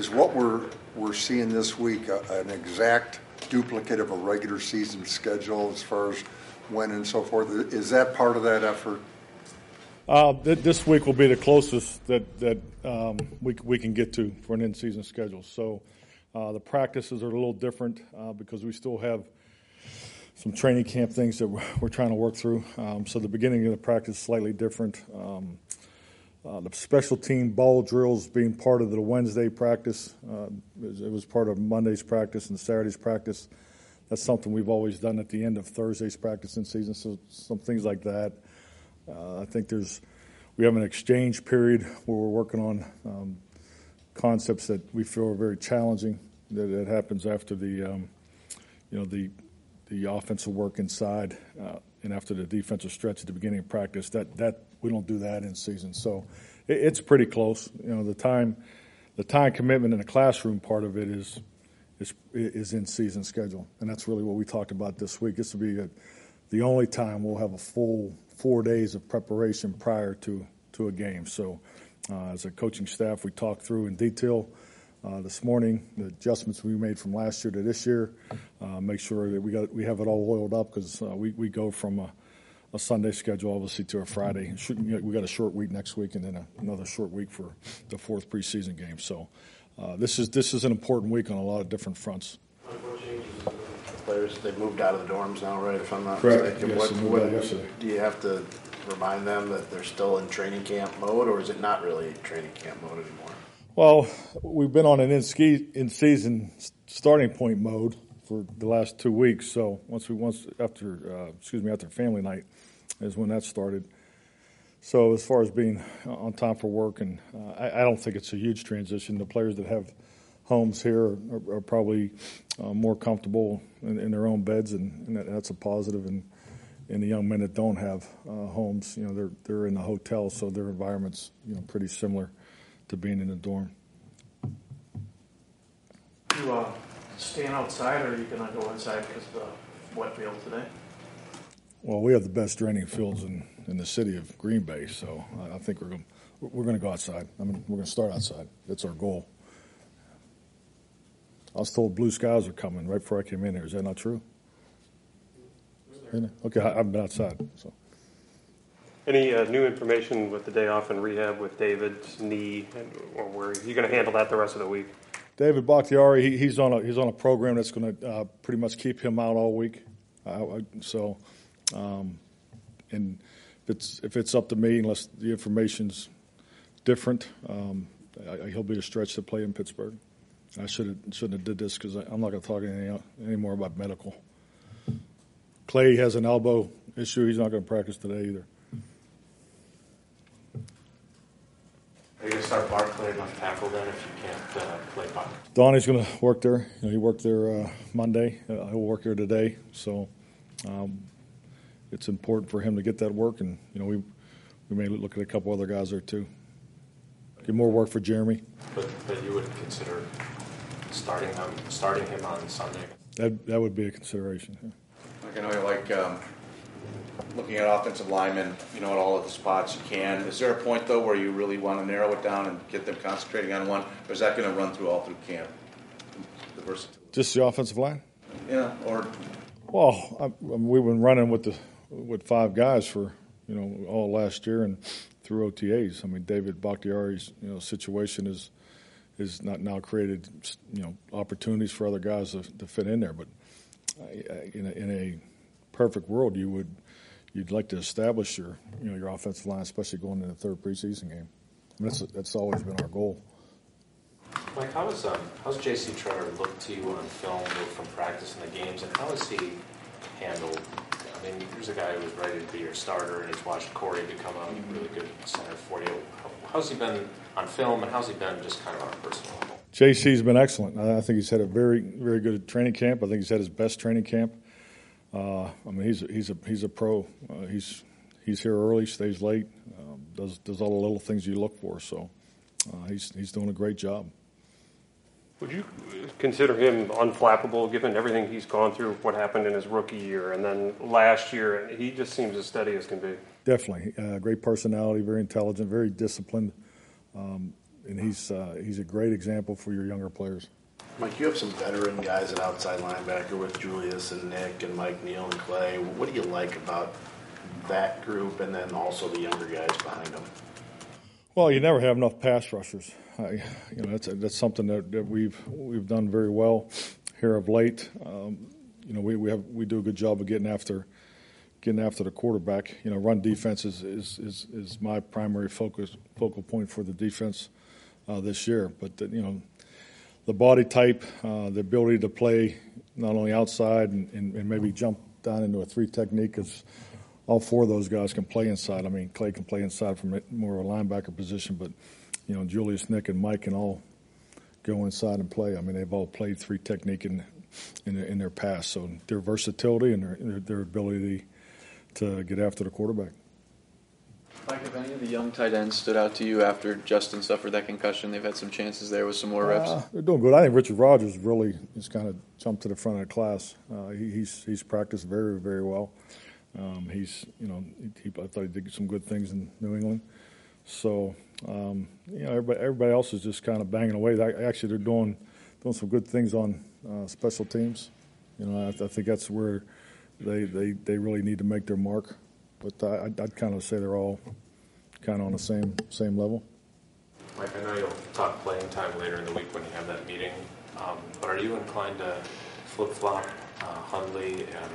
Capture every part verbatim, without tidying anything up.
is what we're we're seeing this week a, an exact duplicate of a regular season schedule as far as when and so forth? Is that part of that effort? Uh, th- this week will be the closest that that um, we we can get to for an in-season schedule. So uh, the practices are a little different uh, because we still have some training camp things that we're, we're trying to work through. Um, so the beginning of the practice is slightly different. Um, uh, the special team ball drills being part of the Wednesday practice. Uh, it, was, it was part of Monday's practice and Saturday's practice. That's something we've always done at the end of Thursday's practice in season. So some things like that. Uh, I think there's we have an exchange period where we're working on um, concepts that we feel are very challenging. That, that happens after the um, you know the the offensive work inside uh, and after the defensive stretch at the beginning of practice. That that we don't do that in season. So it, it's pretty close. You know the time the time commitment in the classroom part of it is is is in season schedule, and that's really what we talked about this week. This will be a, the only time we'll have a full four days of preparation prior to, to a game. So uh, as a coaching staff, we talked through in detail uh, this morning the adjustments we made from last year to this year, uh, make sure that we got we have it all oiled up because uh, we, we go from a, a Sunday schedule, obviously, to a Friday. We got a short week next week and then a, another short week for the fourth preseason game. So uh, this is this is an important week on a lot of different fronts. Players, they've moved out of the dorms now, right? If I'm not Correct. mistaken, Yes, what, they moved what out yesterday. do you have to remind them that they're still in training camp mode, or is it not really training camp mode anymore? Well, we've been on an in-ski, in-season starting point mode for the last two weeks. So once we once after uh, excuse me after family night is when that started. So as far as being on time for work, and uh, I, I don't think it's a huge transition. The players that have homes here are, are probably uh, more comfortable in, in their own beds, and, and that, that's a positive. And, and the young men that don't have uh, homes, you know, they're they're in the hotel, so their environment's you know pretty similar to being in the dorm. You uh, staying outside, or are you going to go inside because of the wet field today? Well, we have the best draining fields in, in the city of Green Bay, so I, I think we're going we're going to go outside. I mean, we're going to start outside. That's our goal. I was told blue skies are coming right before I came in here. Is that not true? Okay, I haven't been outside. So. Any uh, new information with the day off in rehab with David's knee, or where are you going to handle that the rest of the week? David Bakhtiari, he, he's on a he's on a program that's going to uh, pretty much keep him out all week. Uh, so, um, and if it's if it's up to me, unless the information's different, um, I, he'll be a stretch to play in Pittsburgh. I should have shouldn't have did this because I'm not going to talk any anymore about medical. Clay has an elbow issue. He's not going to practice today either. Are you going to start Barclay left tackle then if you can't uh, play puck? Donnie's going to work there. You know, he worked there uh, Monday. Uh, he'll work here today. So um, it's important for him to get that work. And you know, we we may look at a couple other guys there too. Get more work for Jeremy. But but you would consider starting him starting him on Sunday. That that would be a consideration. Yeah. I know you like um, looking at offensive linemen, you know, at all of the spots you can. Is there a point, though, where you really want to narrow it down and get them concentrating on one, or is that going to run through all through camp? The versatility. Just the offensive line? Yeah, or... Well, I, I mean, we've been running with the with five guys for, you know, all last year and through O T As. I mean, David Bakhtiari's, you know, situation is is not now created, you know, opportunities for other guys to, to fit in there, but In a, in a perfect world, you would you'd like to establish your you know your offensive line, especially going into the third preseason game. I mean, that's that's always been our goal. Mike, how is um how's J C Tretter looked to you on film from practice and the games, and how has he handled? I mean, here's a guy who was ready to be your starter, and he's watched Corey become a really good center for you. How's he been on film, and how's he been just kind of on a personal level? J C's been excellent. I think he's had a very, very good training camp. I think he's had his best training camp. Uh, I mean, he's he's a he's a pro. Uh, he's he's here early, stays late, um, does does all the little things you look for. So uh, he's he's doing a great job. Would you consider him unflappable, given everything he's gone through, what happened in his rookie year, and then last year? He just seems as steady as can be. Definitely, uh, great personality, very intelligent, very disciplined. Um, and he's uh, he's a great example for your younger players. Mike, you have some veteran guys at outside linebacker with Julius and Nick and Mike, Neal, and Clay. What do you like about that group, and then also the younger guys behind them? Well, you never have enough pass rushers. I, you know, that's that's something that, that we've we've done very well here of late. Um, you know, we we have we do a good job of getting after getting after the quarterback. You know, run defense is is is, is my primary focus focal point for the defense uh, this year. But the, you know, the body type, uh, the ability to play not only outside and, and, and maybe jump down into a three technique is. All four of those guys can play inside. I mean, Clay can play inside from more of a linebacker position, but, you know, Julius, Nick, and Mike can all go inside and play. I mean, they've all played three technique in in their, in their past. So their versatility and their, their ability to get after the quarterback. Mike, have any of the young tight ends stood out to you after Justin suffered that concussion? They've had some chances there with some more reps. Uh, they're doing good. I think Richard Rogers really has kind of jumped to the front of the class. Uh, he, he's he's practiced very, very well. Um, he's, you know, he, I thought he did some good things in New England. So, um, you know, everybody, everybody else is just kind of banging away. They, actually, they're doing doing some good things on uh, special teams. You know, I, I think that's where they, they, they really need to make their mark. But I, I'd, I'd kind of say they're all kind of on the same same level. Mike, I know you'll talk playing time later in the week when you have that meeting, um, but are you inclined to flip-flop uh, Hundley and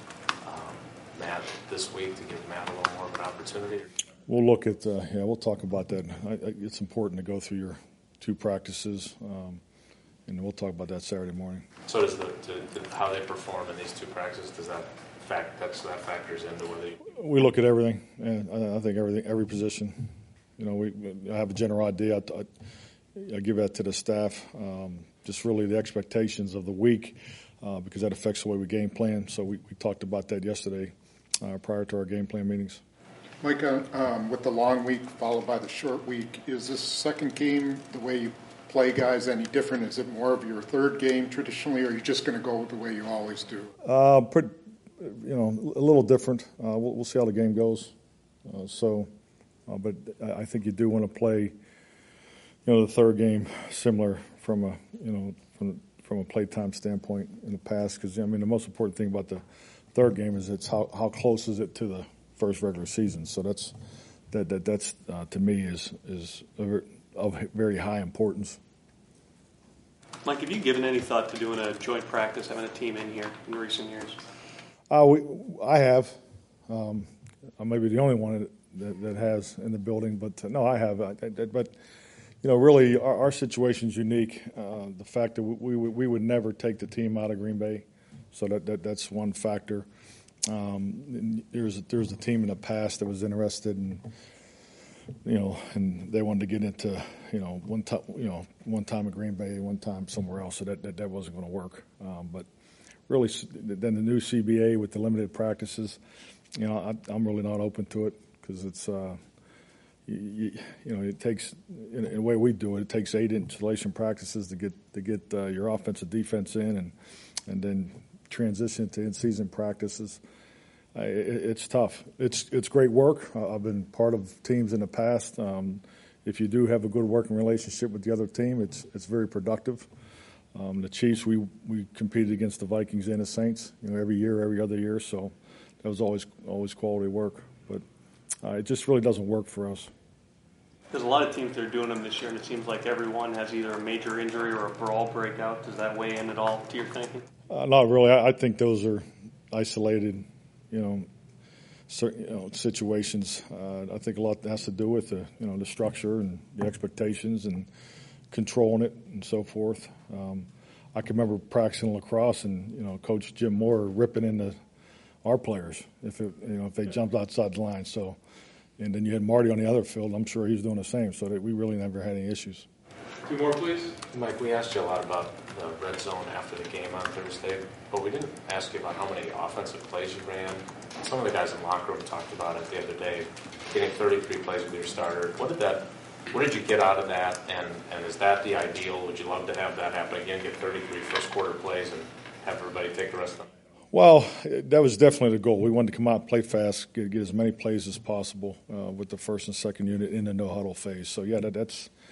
Matt this week to give Matt a little more of an opportunity? We'll look at, uh, yeah, we'll talk about that. I, I, it's important to go through your two practices, um, and we'll talk about that Saturday morning. So does the, the, the how they perform in these two practices, does that fact that's, that factors into whether you... We look at everything, and I, I think everything, every position. You know, we I have a general idea. I, I, I give that to the staff. Um, just really the expectations of the week, uh, because that affects the way we game plan. So we, we talked about that yesterday. Uh, prior to our game plan meetings. Mike, uh, um, with the long week followed by the short week, is this second game, the way you play guys, any different? Is it more of your third game traditionally, or are you just going to go the way you always do? Uh, pretty, you know, a little different. Uh, we'll, we'll see how the game goes. Uh, so, uh, but I think you do want to play, you know, the third game similar from a, you know, from from a play time standpoint in the past. Because I mean, the most important thing about the third game is it's how, how close is it to the first regular season. So that's that that that's uh, to me is is of very high importance. Mike, have you given any thought to doing a joint practice, having a team in here in recent years? Uh, we, I have. Um, I may be the only one that, that has in the building, but uh, no, I have. I, I, but you know, really, our, our situation is unique. Uh, the fact that we, we we would never take the team out of Green Bay. So that, that that's one factor. Um, there's there's a team in the past that was interested in, you know, and they wanted to get into, you know, one time, you know, one time at Green Bay, one time somewhere else. So that that, that wasn't going to work. Um, but really, then the new C B A with the limited practices, you know, I, I'm really not open to it because it's, uh, you, you know, it takes in, in the way we do it, it takes eight installation practices to get to get uh, your offensive defense in, and and then transition to in-season practices. Uh, it, it's tough. It's it's great work. Uh, I've been part of teams in the past. Um, if you do have a good working relationship with the other team, it's it's very productive. Um, the Chiefs, we we competed against the Vikings and the Saints, you know, every year, every other year. So that was always always quality work. But uh, it just really doesn't work for us. There's a lot of teams that are doing them this year, and it seems like everyone has either a major injury or a brawl breakout. Does that weigh in at all to your thinking? Uh, not really. I, I think those are isolated, you know, certain, you know situations. Uh, I think a lot has to do with the, you know, the structure and the expectations and controlling it and so forth. Um, I can remember practicing lacrosse and, you know, Coach Jim Moore ripping into our players if it, you know if they jumped outside the line. So. And then you had Marty on the other field. I'm sure he's doing the same, so that we really never had any issues. Two more, please. Mike, we asked you a lot about the red zone after the game on Thursday, but we didn't ask you about how many offensive plays you ran. Some of the guys in the locker room talked about it the other day, getting thirty-three plays with your starter. What did that? What did you get out of that? And, and is that the ideal? Would you love to have that happen again, get thirty-three first quarter plays and have everybody take the rest of them? Well, that was definitely the goal. We wanted to come out and play fast, get, get as many plays as possible uh, with the first and second unit in the no-huddle phase. So, yeah, that, that's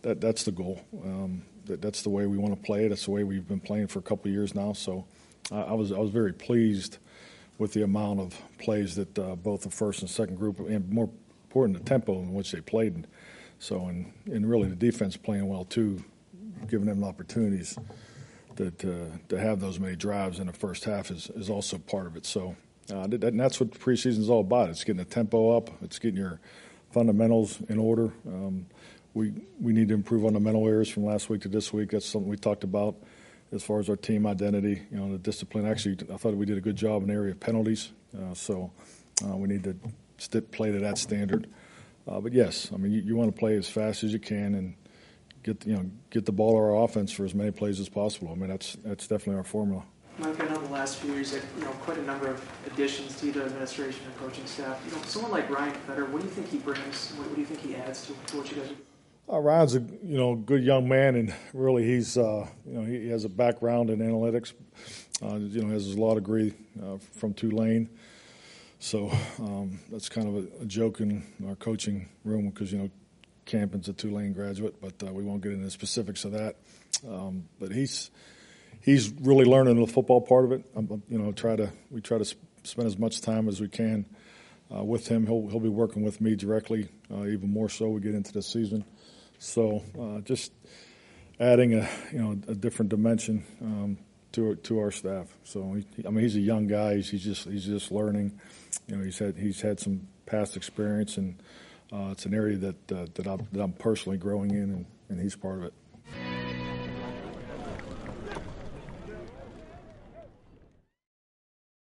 that that's the goal. Um, that, that's the way we want to play. That's the way we've been playing for a couple of years now. So uh, I was I was very pleased with the amount of plays that uh, both the first and second group, and more important, the tempo in which they played. So and and really the defense playing well too, giving them opportunities that uh, to have those many drives in the first half is, is also part of it. So uh, that, and that's what the preseason is all about. It's getting the tempo up. It's getting your fundamentals in order. Um, we we need to improve on the mental areas from last week to this week. That's something we talked about as far as our team identity, you know, the discipline. Actually, I thought we did a good job in the area of penalties. Uh, so uh, we need to st- play to that standard. Uh, but yes, I mean you, you want to play as fast as you can and get you know get the ball to our offense for as many plays as possible. I mean that's that's definitely our formula. Mike, I know the last few years, you know, quite a number of additions to the administration and coaching staff. You know, someone like Ryan Fetter, what do you think he brings? What, what do you think he adds to, to what you guys are doing? Uh, Ryan's a you know good young man, and really he's uh, you know he, he has a background in analytics. Uh, you know, has his law degree uh, from Tulane. So um, that's kind of a, a joke in our coaching room because you know Campen's a Tulane graduate, but uh, we won't get into the specifics of that. Um, but he's he's really learning the football part of it. Um, you know, try to we try to sp- spend as much time as we can uh, with him. He'll he'll be working with me directly, uh, even more so. We get into the season, so uh, just adding a you know a different dimension um, to to our staff. So he, I mean, he's a young guy. He's, he's just he's just learning. You know, he's had he's had some past experience, and uh, it's an area that uh, that I'm that I'm personally growing in, and, and he's part of it.